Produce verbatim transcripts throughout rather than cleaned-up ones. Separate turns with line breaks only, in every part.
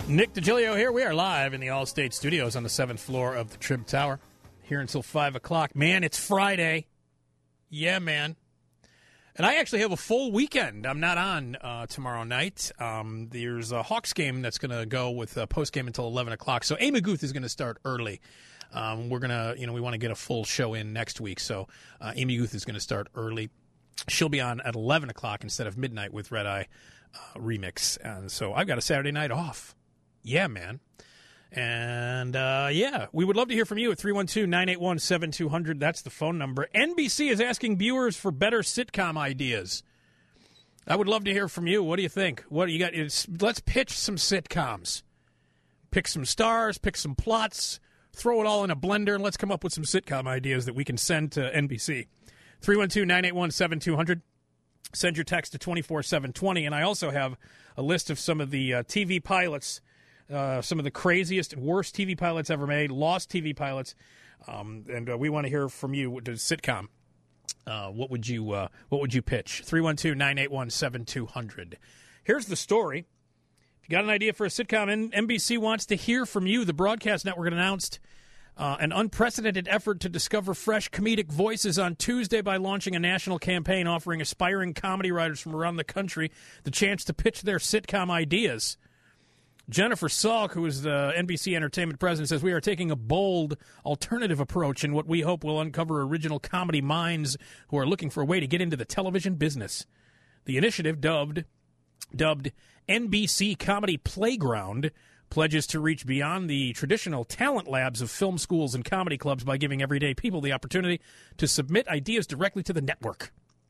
Nick DiGilio here. We are live in the Allstate Studios on the seventh floor of the Trib Tower. Here until five o'clock. Man, it's Friday. Yeah, man. And I actually have a full weekend. I'm not on uh, tomorrow night. Um, there's a Hawks game that's going to go with a post-game until eleven o'clock. So Amy Guth is going to start early. Um, we're going to, you know, we want to get a full show in next week. So uh, Amy Guth is going to start early. She'll be on at eleven o'clock instead of midnight with Red Eye uh, Remix. And so I've got a Saturday night off. Yeah, man. And, uh, yeah, we would love to hear from you at three one two, nine eight one, seven two zero zero. That's the phone number. N B C is asking viewers for better sitcom ideas. I would love to hear from you. What do you think? What do you got? It's, let's pitch some sitcoms. Pick some stars, pick some plots, throw it all in a blender, and let's come up with some sitcom ideas that we can send to N B C. three one two, nine eight one, seven two zero zero. Send your text to two four seven two zero. And I also have a list of some of the uh, T V pilots. Uh, some of the craziest and worst T V pilots ever made, lost T V pilots, um, and uh, we want to hear from you. The sitcom, uh, what would you uh, what would you pitch? three one two, nine eight one, seven two zero zero. Here's the story. If you got an idea for a sitcom, N B C wants to hear from you. The broadcast network announced uh, an unprecedented effort to discover fresh comedic voices on Tuesday by launching a national campaign offering aspiring comedy writers from around the country the chance to pitch their sitcom ideas. Jennifer Salk, who is the N B C Entertainment president, says we are taking a bold, alternative approach in what we hope will uncover original comedy minds who are looking for a way to get into the television business. The initiative, dubbed dubbed N B C Comedy Playground, pledges to reach beyond the traditional talent labs of film schools and comedy clubs by giving everyday people the opportunity to submit ideas directly to the network.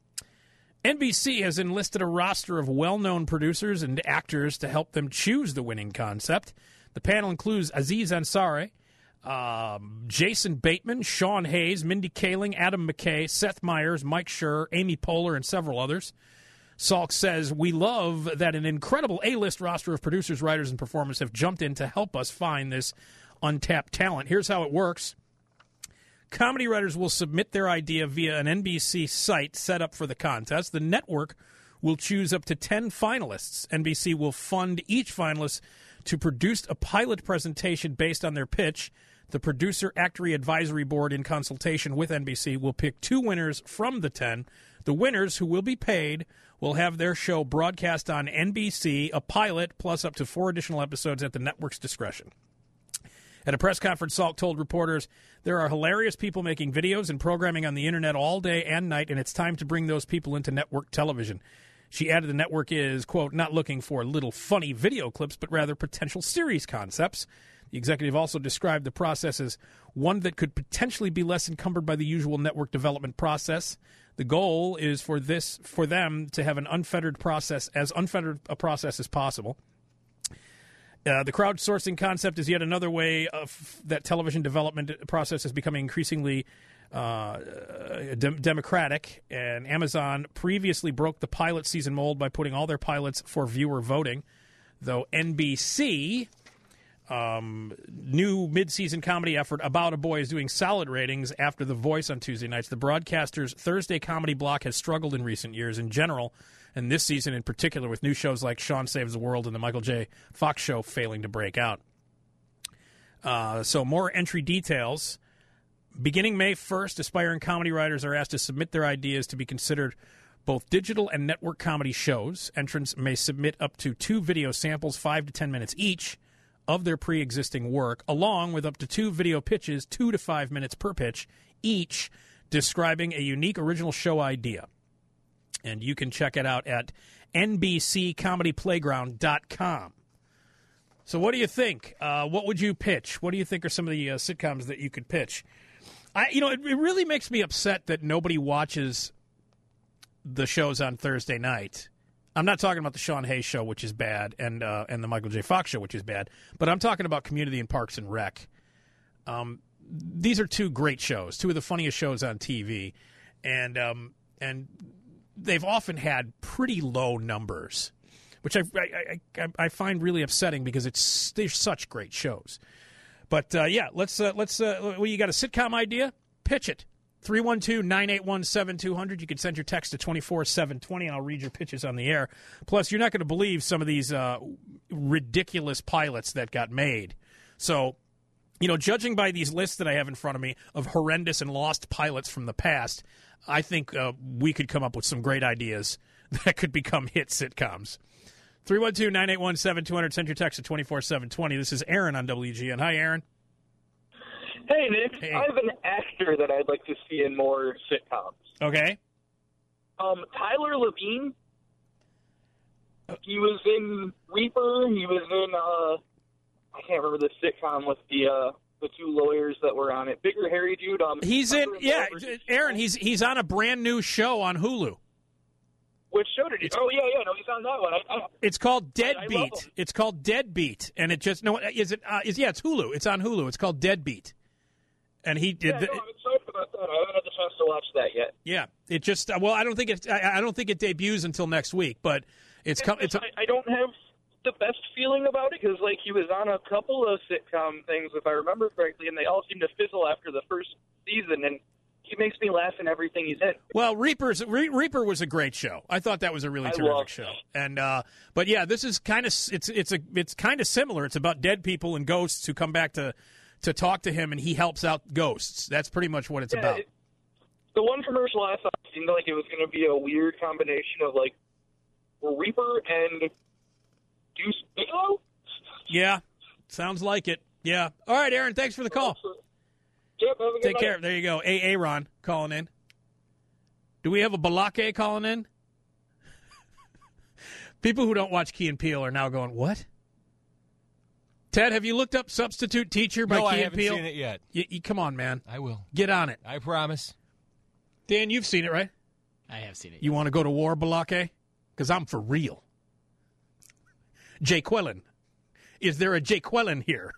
N B C has enlisted a roster of well-known producers and actors to help them choose the winning concept. The panel includes Aziz Ansari, um, Jason Bateman, Sean Hayes, Mindy Kaling, Adam McKay, Seth Meyers, Mike Schur, Amy Poehler, and several others. Salk says, we love that an incredible A-list roster of producers, writers, and performers have jumped in to help us find this untapped talent. Here's how it works. Comedy writers will submit their idea via an N B C site set up for the contest. The network will choose up to ten finalists. N B C will fund each finalist to produce a pilot presentation based on their pitch. The Producer-Actory Advisory Board, in consultation with N B C, will pick two winners from the ten. The winners, who will be paid, will have their show broadcast on N B C, a pilot, plus up to four additional episodes at the network's discretion. At a press conference, Salk told reporters, there are hilarious people making videos and programming on the Internet all day and night, and it's time to bring those people into network television. She added the network is, quote, not looking for little funny video clips, but rather potential series concepts. The executive also described the process as one that could potentially be less encumbered by the usual network development process. The goal is for this for them to have an unfettered process, as unfettered a process as possible. Uh, the crowdsourcing concept is yet another way of that television development process is becoming increasingly uh, de- democratic. And Amazon previously broke the pilot season mold by putting all their pilots for viewer voting, though N B C, um, new mid-season comedy effort About a Boy, is doing solid ratings after The Voice on Tuesday nights. The broadcaster's Thursday comedy block has struggled in recent years in general, and this season in particular, with new shows like Sean Saves the World and The Michael J. Fox Show failing to break out. Uh, so more entry details. Beginning May first, aspiring comedy writers are asked to submit their ideas to be considered both digital and network comedy shows. Entrants may submit up to two video samples, five to ten minutes each, of their pre-existing work, along with up to two video pitches, two to five minutes per pitch, each describing a unique original show idea. And you can check it out at N B C comedy playground dot com. So what do you think? Uh, what would you pitch? What do you think are some of the uh, sitcoms that you could pitch? I, you know, it, it really makes me upset that nobody watches the shows on Thursday night. I'm not talking about the Sean Hayes Show, which is bad, and uh, and the Michael J. Fox Show, which is bad, but I'm talking about Community and Parks and Rec. Um, these are two great shows, two of the funniest shows on T V, and um, and they've often had pretty low numbers, which I I, I, I find really upsetting because it's they're such great shows. But uh, yeah, let's uh, let's uh, well, you got a sitcom idea? Pitch it. three one two, nine eight one, seven two zero zero. You can send your text to two four seven two zero, and I'll read your pitches on the air. Plus, you're not going to believe some of these uh, ridiculous pilots that got made. So, you know, judging by these lists that I have in front of me of horrendous and lost pilots from the past, I think uh, we could come up with some great ideas that could become hit sitcoms. three one two, nine eight one, seven two zero zero. Send your text to two four seven two zero. This is Aaron on W G N. Hi, Aaron.
Hey, Nick.
Hey.
I have an actor that I'd like to see in more sitcoms.
Okay.
Um, Tyler Levine. He was in Reaper. He was in, uh, I can't remember the sitcom with the uh, the two lawyers that were on it. Bigger, hairy dude. Um,
He's in,
Tucker and
yeah,
Dale
Aaron, he's he's on a brand new show on Hulu.
Which show did he? Oh, yeah, yeah, no, he's on that one. I, I,
It's called
I love
Deadbeat.
him.
It's called Deadbeat, and it just no. Is it? Uh, is yeah? It's Hulu. It's on Hulu. It's called Deadbeat, and he did.
yeah, no, I'm excited about that. I haven't had the chance to watch that yet.
Yeah, it just uh, well, I don't think it. I, I don't think it debuts until next week, but it's come. It's a,
I, I don't have the best feeling about it because, like, he was on a couple of sitcom things, if I remember correctly, and they all seem to fizzle after the first season, and he makes me laugh in everything he's in.
well, Reaper's Re, Reaper was a great show. I thought that was a really
I
terrific
loved
show,
it.
and uh, but yeah, this is kind of it's it's a it's kind of similar. It's about dead people and ghosts who come back to to talk to him, and he helps out ghosts. That's pretty much what it's
Yeah,
about.
it- the one commercial I saw seemed like it was going to be a weird combination of, like, Reaper and Deuce Bigelow?
Yeah, sounds like it. Yeah. All right, Aaron. Thanks for the call.
Yep, have a good
Take
night.
care. There you go. A. Aaron calling in. Do we have a Balake calling in? People who don't watch Key and Peele are now going, what? Ted, have you looked up Substitute Teacher by
No,
Key
I
and
haven't
Peele?
seen it yet.
You, you, come on, man.
I will.
Get on it.
I promise.
Dan, you've seen it, right?
I have seen it.
You want to go to war, Balake? Because I'm for real. Jay Quellen. Is there a Jay Quellen here?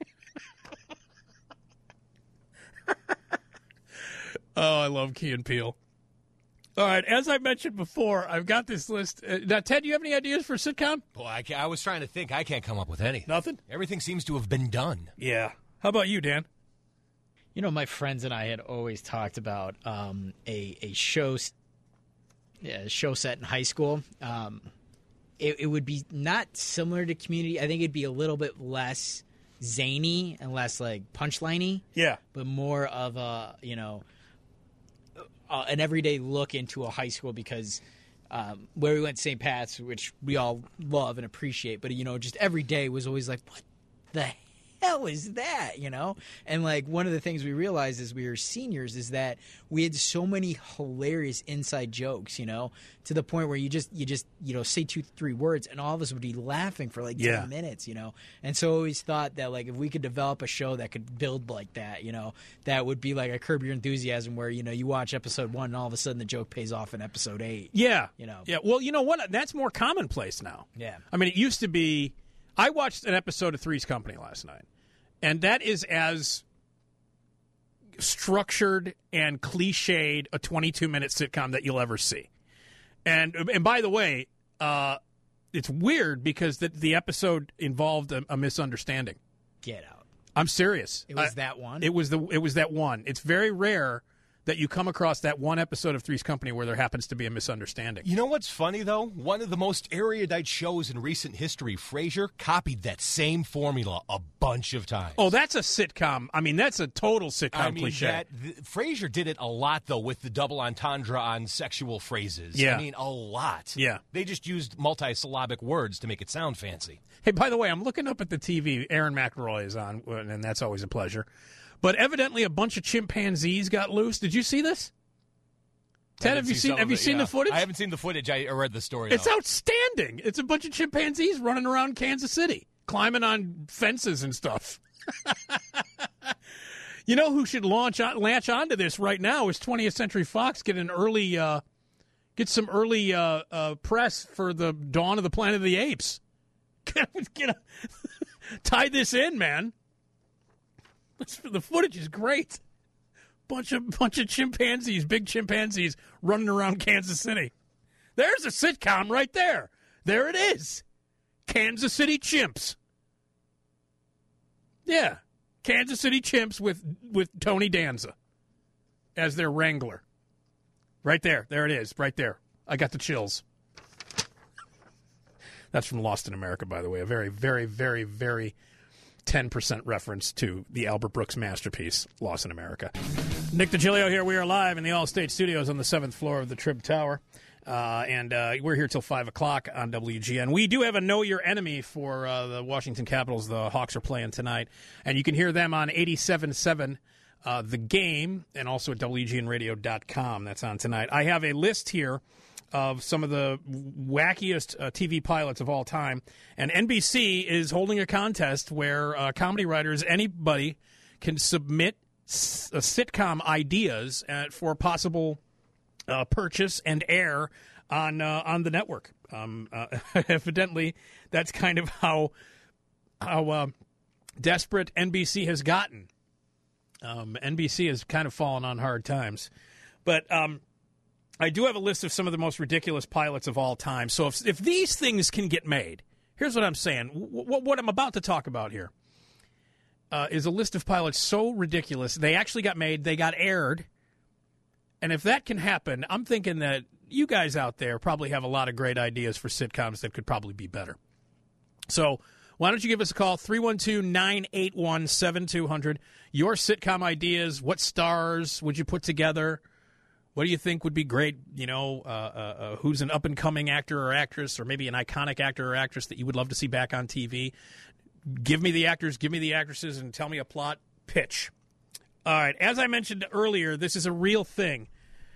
Oh, I love Key and Peele. All right, as I mentioned before, I've got this list. Uh, now, Ted, do you have any ideas for a sitcom?
Boy, I, ca- I was trying to think. I can't come up with any.
Nothing?
Everything seems to have been done.
Yeah. How about you, Dan?
You know, my friends and I had always talked about um, a a show, s- yeah, show set in high school. Um, it, it would be not similar to Community. I think it'd be a little bit less zany and less like punchliney,
Yeah.
but more of a you know uh, an everyday look into a high school because. Um, where we went Saint Pat's, which we all love and appreciate, but you know, just every day was always like, what the hell is that? You know, and like one of the things we realized as we were seniors is that we had so many hilarious inside jokes. You know, to the point where you just you just you know say two three words and all of us would be laughing for like
Yeah.
ten minutes. You know, and so I always thought that like if we could develop a show that could build like that, you know, that would be like a Curb Your Enthusiasm where you know you watch episode one and all of a sudden the joke pays off in episode eight.
Yeah.
You know.
Yeah. Well, you know what? That's more commonplace now.
Yeah.
I mean, it used to be. I watched an episode of Three's Company last night, and that is as structured and cliched a twenty-two minute sitcom that you'll ever see. And and by the way, uh, it's weird because the, the episode involved a, a misunderstanding.
Get out.
I'm serious.
It was
I-
that one.
It was the it was that one. It's very rare that you come across that one episode of Three's Company where there happens to be a misunderstanding.
You know what's funny, though? One of the most erudite shows in recent history, Frasier, copied that same formula a bunch of times.
Oh, that's a sitcom. I mean, that's a total sitcom
I mean,
cliche.
that, th- Frasier did it a lot, though, with the double entendre on sexual phrases.
Yeah.
I mean, a lot.
Yeah.
They just used multisyllabic words to make it sound fancy.
Hey, by the way, I'm looking up at the T V. Aaron McElroy is on, and that's always a pleasure. But evidently, a bunch of chimpanzees got loose. Did you see this?
I
Ted,
did
have you
see
seen?
some
Have
of
you
it,
seen
yeah.
the footage?
I haven't seen the footage. I I read the story.
It's
though.
outstanding. It's a bunch of chimpanzees running around Kansas City, climbing on fences and stuff. You know who should launch on, latch onto this right now is twentieth Century Fox. Get an early, uh, get some early uh, uh, press for the Dawn of the Planet of the Apes. Get, get a, tie this in, man. The footage is great. Bunch of bunch of chimpanzees, big chimpanzees, running around Kansas City. There's a sitcom right there. There it is. Kansas City Chimps. Yeah, Kansas City Chimps with with Tony Danza. as their wrangler. Right there. There it is. Right there. I got the chills. That's from Lost in America, by the way. A very, very, very, very ten percent reference to the Albert Brooks masterpiece, Lost in America. Nick DiGilio here. We are live in the All-State Studios on the seventh floor of the Trib Tower. Uh, and uh, we're here till five o'clock on W G N. We do have a Know Your Enemy for uh, the Washington Capitals. The Hawks are playing tonight. And you can hear them on eighty-seven point seven uh, The Game and also at W G N radio dot com. That's on tonight. I have a list here of some of the wackiest uh, T V pilots of all time. And N B C is holding a contest where uh, comedy writers, anybody, can submit s- uh, sitcom ideas uh, for possible Uh, purchase and air on uh, on the network. Um, uh, evidently, that's kind of how how uh, desperate N B C has gotten. Um, N B C has kind of fallen on hard times, but um, I do have a list of some of the most ridiculous pilots of all time. So if if these things can get made, here's what I'm saying. W- w- what I'm about to talk about here uh, is a list of pilots so ridiculous they actually got made, they got aired. And if that can happen, I'm thinking that you guys out there probably have a lot of great ideas for sitcoms that could probably be better. So why don't you give us a call, three one two, nine eight one, seven two zero zero. Your sitcom ideas, what stars would you put together? What do you think would be great? You know, uh, uh, uh, who's an up-and-coming actor or actress, or maybe an iconic actor or actress that you would love to see back on T V? Give me the actors, give me the actresses, and tell me a plot. Pitch. All right, as I mentioned earlier, this is a real thing.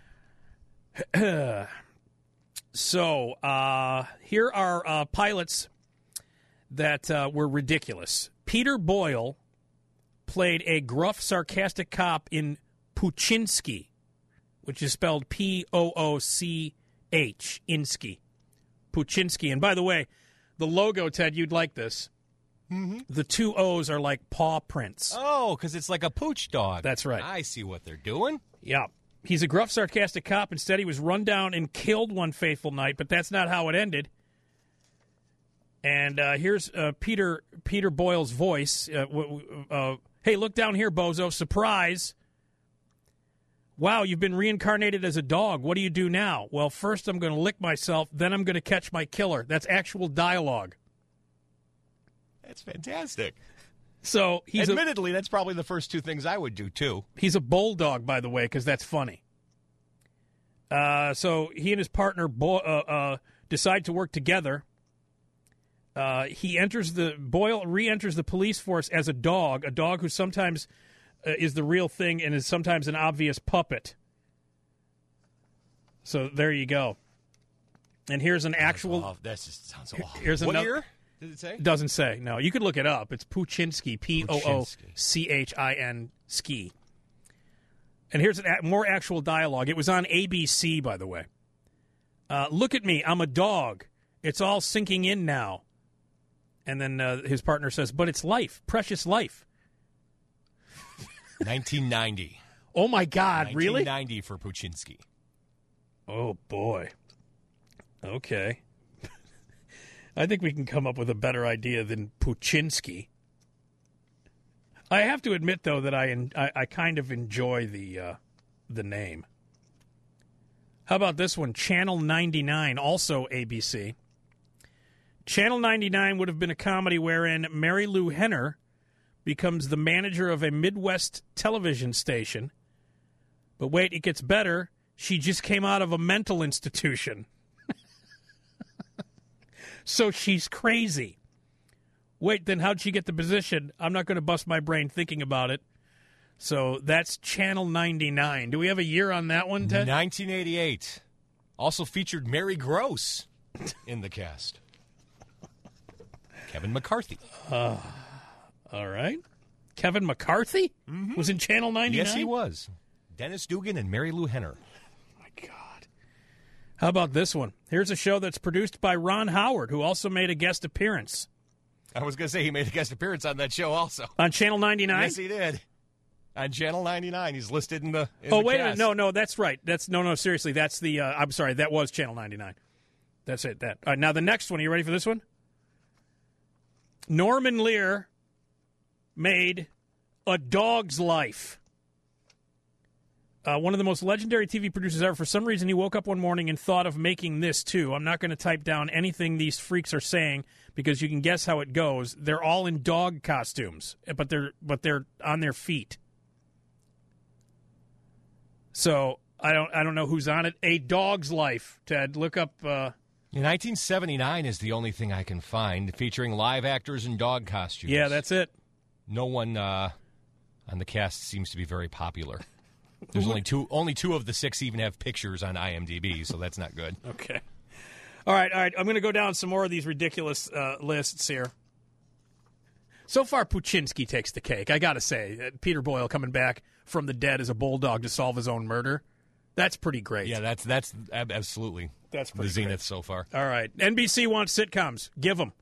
so, uh, here are uh, pilots that uh, were ridiculous. Peter Boyle played a gruff, sarcastic cop in Puchinsky, which is spelled P O O C H, Insky. Puchinsky. And by the way, the logo, Ted, you'd like this. Mm-hmm. The two O's are like paw prints.
Oh, because it's like a pooch dog.
That's right.
I see what they're doing.
Yeah. He's a gruff, sarcastic cop. Instead, he was run down and killed one fateful night, but that's not how it ended. And uh, here's uh, Peter Peter Boyle's voice. Uh, w- w- uh, hey, look down here, bozo. Surprise. Wow, you've been reincarnated as a dog. What do you do now? Well, first I'm going to lick myself, then I'm going to catch my killer. That's actual dialogue.
That's fantastic.
So he's
Admittedly,
a,
that's probably the first two things I would do, too.
He's a bulldog, by the way, because that's funny. Uh, so he and his partner Bo- uh, uh, decide to work together. Uh, he enters the Boyle re-enters the police force as a dog, a dog who sometimes uh, is the real thing and is sometimes an obvious puppet. So there you go. And here's an actual.
Oh, that just sounds awful.
Here's
what
another,
year did it say?
Doesn't say. No, you could look it up. It's Puchinsky, P O O C H I N ski. And here's an a- more actual dialogue. It was on A B C, by the way. Uh, look at me. I'm a dog. It's all sinking in now. And then uh, his partner says, but it's life, precious life.
nineteen ninety.
Oh, my God, really?
nineteen ninety for Puchinsky.
Oh, boy. Okay. I think we can come up with a better idea than Puchinsky. I have to admit, though, that I I, I kind of enjoy the uh, the name. How about this one? Channel ninety-nine, also A B C. Channel ninety-nine would have been a comedy wherein Mary Lou Henner becomes the manager of a Midwest television station. But wait, it gets better. She just came out of a mental institution. So she's crazy. Wait, then how'd she get the position? I'm not going to bust my brain thinking about it. So that's Channel ninety-nine. Do we have a year on that one, Ted?
nineteen eighty-eight. Also featured Mary Gross in the cast. Kevin McCarthy.
Uh, all right. Kevin McCarthy mm-hmm. was in Channel ninety-nine?
Yes, he was. Dennis Dugan and Mary Lou Henner.
Oh, my God. How about this one? Here's a show that's produced by Ron Howard, who also made a guest appearance.
I was going to say he made a guest appearance on that show also.
On Channel ninety-nine?
Yes, he did. On Channel ninety-nine. He's listed in the in
Oh,
the
wait
cast.
a minute. No, no, that's right. That's No, no, seriously. That's the, uh, I'm sorry, that was Channel ninety-nine. That's it. That. All right, now the next one. Are you ready for this one? Norman Lear made A Dog's Life. Uh, one of the most legendary T V producers ever. For some reason, he woke up one morning and thought of making this, too. I'm not going to type down anything these freaks are saying because you can guess how it goes. They're all in dog costumes, but they're but they're on their feet. So I don't I don't know who's on it. A Dog's Life, Ted. Look up... Uh,
nineteen seventy-nine is the only thing I can find featuring live actors in dog costumes.
yeah, that's it.
No one uh, on the cast seems to be very popular. There's only two. Only two of the six even have pictures on IMDb, so that's not good.
Okay. All right, all right. I'm going to go down some more of these ridiculous uh, lists here. So far, Puchinsky takes the cake. I got to say, uh, Peter Boyle coming back from the dead as a bulldog to solve his own murder. That's pretty great.
Yeah, that's that's ab- absolutely
That's
the
pretty
zenith
great.
so far.
All right. N B C wants sitcoms. Give them.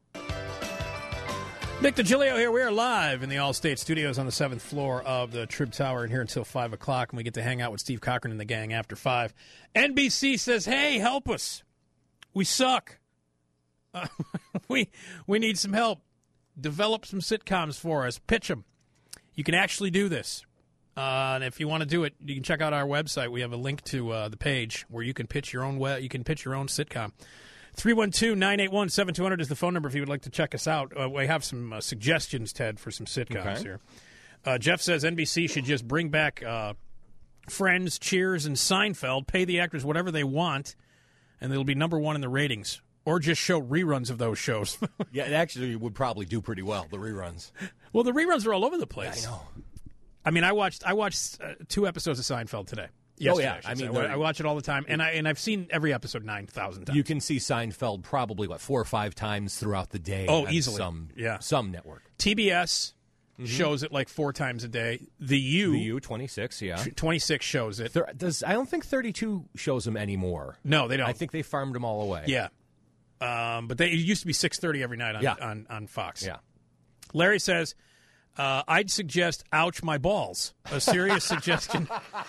Nick DiGilio here. We are live in the Allstate Studios on the seventh floor of the Trib Tower, and here until five o'clock, and we get to hang out with Steve Cochran and the gang after five. N B C says, hey, help us. We suck. Uh, we we need some help. Develop some sitcoms for us. Pitch them. You can actually do this. Uh, and if you want to do it, you can check out our website. We have a link to uh, the page where you can pitch your own we- you can pitch your own sitcom. three one two, nine eight one, seven two zero zero is the phone number if you would like to check us out. Uh, we have some uh, suggestions, Ted, for some sitcoms
Okay.
here. Uh, Jeff says N B C should just bring back uh, Friends, Cheers, and Seinfeld, pay the actors whatever they want, and they'll be number one in the ratings. Or just show reruns of those shows.
Yeah, it actually would probably do pretty well, the reruns.
Well, the reruns are all over the place.
I know.
I mean, I watched I watched uh, two episodes of Seinfeld today.
Oh,
Yesterday,
yeah.
should
I mean,
say.
they're-
I watch it all the time, and I and I've seen every episode nine thousand times.
You can see Seinfeld probably, what, four or five times throughout the day.
Oh,
on
easily.
Some,
Yeah.
some network.
T B S shows it like four times a day. The U,
The U, twenty-six, yeah.
twenty-six shows it.
There, does I don't think thirty-two shows them anymore.
No, they don't.
I think they farmed them all away.
Yeah, um, but they, it used to be six thirty every night on,
Yeah.
on on Fox.
Yeah.
Larry says, uh, I'd suggest "Ouch My Balls," a serious suggestion.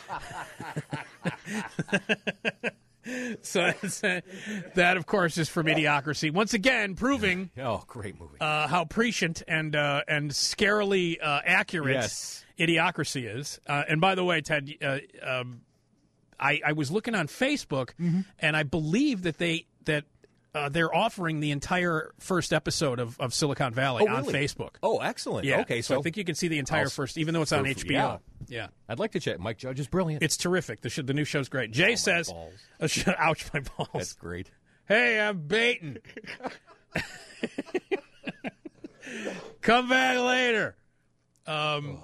So it's, uh, that, of course, is from Idiocracy. Once again, proving
Oh, great movie.
uh, how prescient and uh, and scarily uh, accurate
Yes.
Idiocracy is. Uh, and by the way, Ted, uh, um, I, I was looking on Facebook, and I believe that they that uh, they're offering the entire first episode of, of Silicon Valley
Oh,
on
really?
Facebook.
Oh, excellent.
Yeah,
Okay,
so,
so,
I think you can see the entire
I'll
first, even though it's on
surf-
H B O.
yeah.
Yeah.
I'd like to check. Mike Judge is brilliant.
It's terrific. The, sh- the new show's great. Jay says,
balls.
uh, sh- ouch my balls.
That's great.
Hey, I'm baiting. Come back later. Um,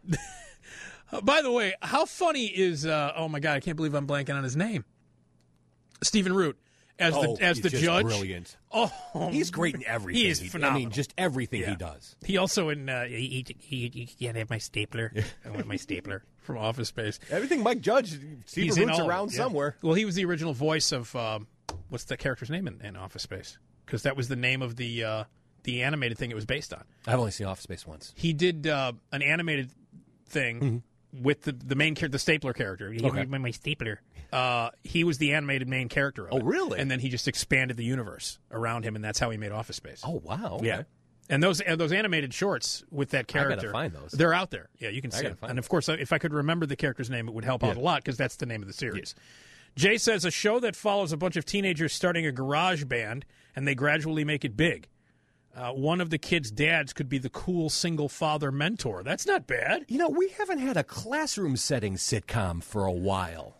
by the way, how funny is? Uh, oh my God, I can't believe I'm blanking on his name. Stephen Root as
Oh,
the as
he's
the
just
judge.
brilliant.
Oh,
He's great in everything.
He is
He- I
phenomenal.
mean, just everything
Yeah.
he does.
He also in uh, he, he, he, he can't have my stapler. I want my stapler from Office Space.
Everything Mike Judge, Steve
He's in
Root's
all of
around
it, yeah.
somewhere.
Well, he was the original voice of um, what's the character's name in, in Office Space? Because that was the name of the uh, the animated thing it was based on.
I've only seen Office Space once.
He did uh, an animated thing with the the main character, the stapler character. He
Okay.
my, my stapler. Uh, he was the animated main character. Of
Oh,
it.
really?
And then he just expanded the universe around him, and that's how he made Office Space.
Oh, wow. Okay.
Yeah. And those and those animated shorts with that
gotta
character,
find those.
They're out there. Yeah, you can see
gotta
them.
find
And
them.
of course, if I could remember the character's name, it would help out a lot because that's the name of the series. Jay says a show that follows a bunch of teenagers starting a garage band and they gradually make it big. Uh, one of the kids' dads could be the cool single father mentor. That's not bad.
You know, we haven't had a classroom setting sitcom for a while.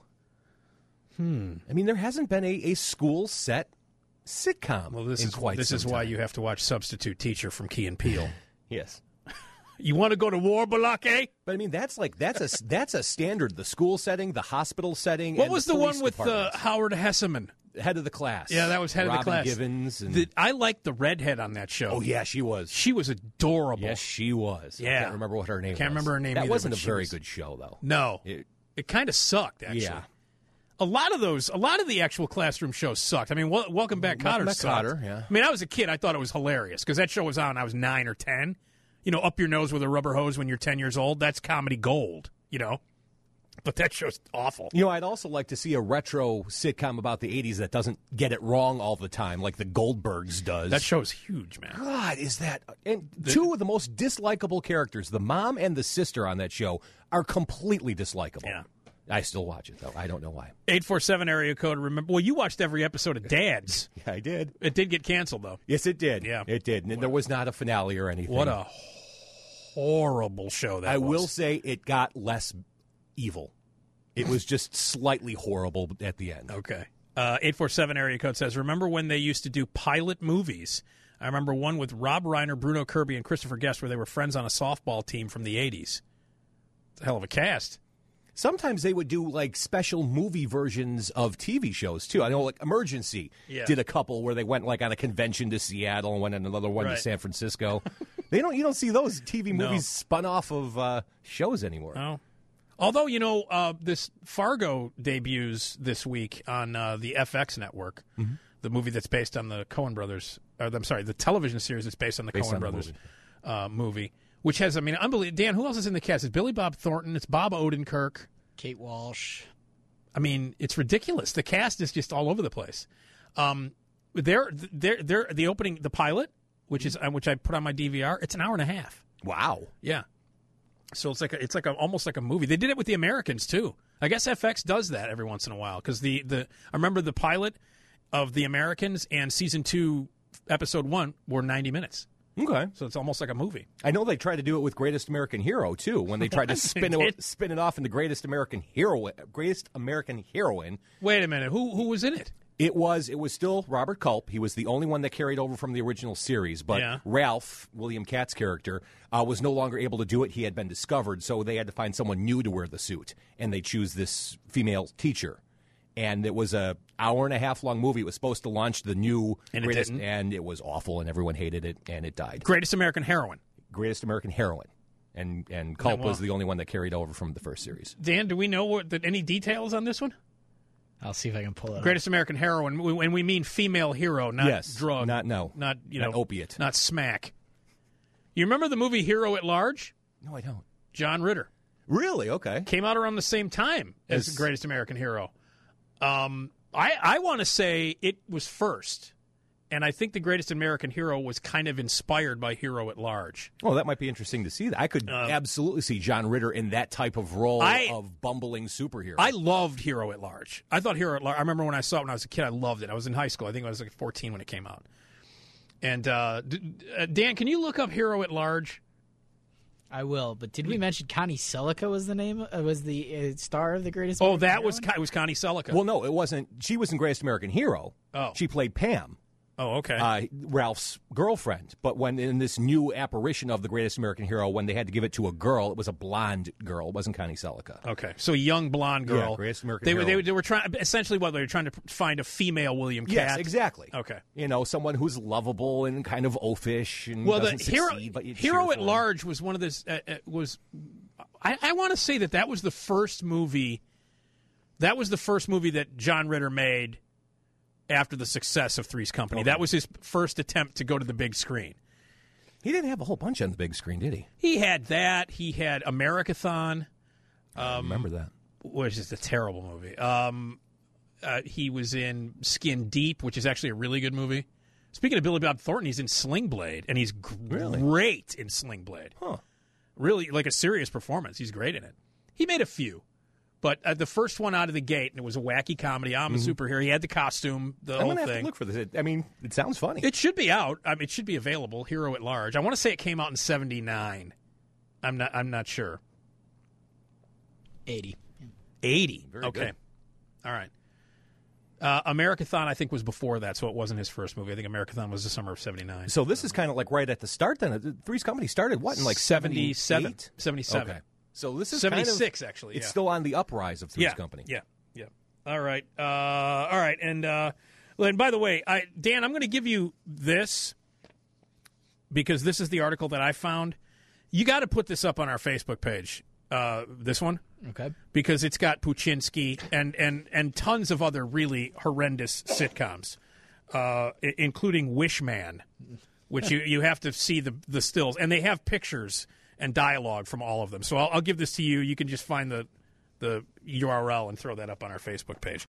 Hmm. I mean, there hasn't been a, a school set sitcom
Well, this
in
is
quite
this
some
is why
time.
you have to watch Substitute Teacher from Key and Peele.
Yes.
You want to go to war, Balake?
But I mean, that's like that's a that's a standard. The school setting, the hospital setting.
What
and
was the,
police
one with uh,
departments.
Howard Hesseman?
head of the class?
Yeah, that was head
Robin
of the class.
Givens. And,
The, I liked the redhead on that show.
oh yeah, she was.
She was adorable.
Yes, she was.
Yeah.
I can't remember what her name was.
Can't remember her name
That
either,
wasn't
but
a
she
very
was-
good show, though.
No,
It-
it kind of sucked. Actually,
Yeah.
a lot of those, a lot of the actual classroom shows sucked. I mean, wel- Welcome Back,
Welcome
Kotter
Back,
sucked.
Kotter, yeah.
I mean, I was a kid. I thought it was hilarious because that show was on. I was nine or ten. You know, up your nose with a rubber hose when you're ten years old. That's comedy gold. You know, but that show's awful.
You know, I'd also like to see a retro sitcom about the eighties that doesn't get it wrong all the time, like the Goldbergs does.
That show's huge, man.
God, is that... And two of the most dislikable characters, the mom and the sister on that show, are completely dislikable.
Yeah.
I still watch it, though. I don't know why.
eight four seven area code. Remember? Well, you watched every episode of Dads.
Yeah, I did.
It did get canceled, though.
Yes, it did.
Yeah.
It did. And there was not a finale or anything.
What a horrible show that
I
was.
will say it got less evil. It was just slightly horrible at the end.
Okay. Uh, eight four seven area code says, remember when they used to do pilot movies? I remember one with Rob Reiner, Bruno Kirby, and Christopher Guest where they were friends on a softball team from the eighties. It's a hell of a cast.
Sometimes they would do like special movie versions of T V shows too. I know like Emergency
Yeah.
did a couple where they went like on a convention to Seattle and went on another one
Right.
to San Francisco. they don't you don't see those T V
No.
movies spun off of uh, shows anymore.
Oh. Although, you know, uh, this Fargo debuts this week on uh, the F X network,
Mm-hmm.
the movie that's based on the Coen brothers. Or, I'm sorry, the television series that's based on the
Based
Coen
on the
brothers
movie.
Uh, movie, which has, I mean, unbelievable. Dan, who else is in the cast? It's Billy Bob Thornton. It's Bob Odenkirk.
Kate Walsh.
I mean, it's ridiculous. The cast is just all over the place. Um, they're, they're, they're, the opening, the pilot, which is uh, which I put on my D V R, it's an hour and a half.
Wow.
Yeah. So it's like a, it's like a, almost like a movie. They did it with the Americans too. I guess F X does that every once in a while because the, the I remember the pilot of the Americans and season two, episode one were ninety minutes.
Okay.
So it's almost like a movie.
I know they tried to do it with Greatest American Hero too when they tried to spin
They
it
did?
spin it off into Greatest American Hero Greatest American Heroine.
Wait a minute, who who was in it?
It was it was still Robert Culp. He was the only one that carried over from the original series. But
Yeah.
Ralph, William Katz's character, uh, was no longer able to do it. He had been discovered, so they had to find someone new to wear the suit, and they choose this female teacher. And it was a hour and a half long movie. It was supposed to launch the new
And it
greatest,
didn't?
and it was awful, and everyone hated it, and it died.
Greatest American Heroine.
Greatest American Heroine, and and Culp
well-
was the only one that carried over from the first series.
Dan, do we know what, that any details on this one?
I'll see if I can pull it
Greatest American Heroine, and we mean female hero, not
Yes,
drug,
not- no.
not you
Not
know,
opiate.
not smack. You remember the movie Hero at Large?
No, I don't.
John Ritter
Really? Okay.
came out around the same time as
As-
Greatest American Hero. Um, I I want to say it was first, and I think the Greatest American Hero was kind of inspired by Hero at Large.
Well, that might be interesting to see. I could absolutely see John Ritter in that type of role
I-
of bumbling superhero.
I loved Hero at Large. I thought Hero at Large. I remember when I saw it when I was a kid. I loved it. I was in high school. I think I was like fourteen when it came out. And uh, d- uh, Dan, can you look up Hero at Large?
I will, but did we mention Connie Selica was the name? Uh, was the uh, star of the Greatest?
Oh,
American
that was
Heroine?
Con- it was Connie Selica.
well, no, it wasn't. She was in Greatest American Hero.
Oh.
She played Pam,
oh, okay.
uh, Ralph's girlfriend. But when in this new apparition of the Greatest American Hero, when they had to give it to a girl, it was a blonde girl. It wasn't Connie Selica.
Okay, so a young blonde girl.
Yeah, Greatest American
they, were, they,
Hero.
were- they were trying essentially what they were trying to find a female William Katt.
Yes, exactly.
Okay.
You know, someone who's lovable and kind of oafish and
Well, the
doesn't
hero
succeed, but you cheer
Hero
for
at
him.
Large was one of this uh, uh, was. I, I want to say that that was the first movie. That was the first movie that John Ritter made after the success of Three's Company.
Okay.
That was his first attempt to go to the big screen.
He didn't have a whole bunch on the big screen, did he?
He had that. He had Americathon,
I remember that.
which is a terrible movie. Um, uh, he was in Skin Deep, which is actually a really good movie. Speaking of Billy Bob Thornton, he's in Sling Blade, and he's gr-
Really?
great in Sling Blade.
Huh.
Really, like a serious performance. He's great in it. He made a few, but uh, the first one out of the gate, and it was a wacky comedy. I'm a superhero. He had the costume, the
I'm
whole
gonna have
thing.
to look for this. It, I mean, it sounds funny.
It should be out. I mean, it should be available. Hero at Large. I want to say it came out in seventy-nine. I'm not. I'm not sure.
eighty.
eighty.
Very
okay.
good.
All right. Uh, Americathon, I think, was before that, so it wasn't his first movie. I think Americathon was the summer of seventy-nine.
So this is kind of like right at the start. Then Three's Company started what in like
seventy-seven.
seventy-eight?
seventy-seven.
Okay. So this is kind of-
seventy-six, actually.
It's
yeah.
still on the uprise of Three's
yeah.
Company.
Yeah. Yeah. All right. Uh, all right. And, uh, well, and by the way, I, Dan, I'm going to give you this because this is the article that I found. You got to put this up on our Facebook page. Uh, this one.
Okay.
Because it's got Puchinsky and, and, and tons of other really horrendous sitcoms, uh, I- including Wishman, which you, you have to see the, the stills. And they have pictures and dialogue from all of them. So I'll, I'll give this to you. You can just find the, the U R L and throw that up on our Facebook page.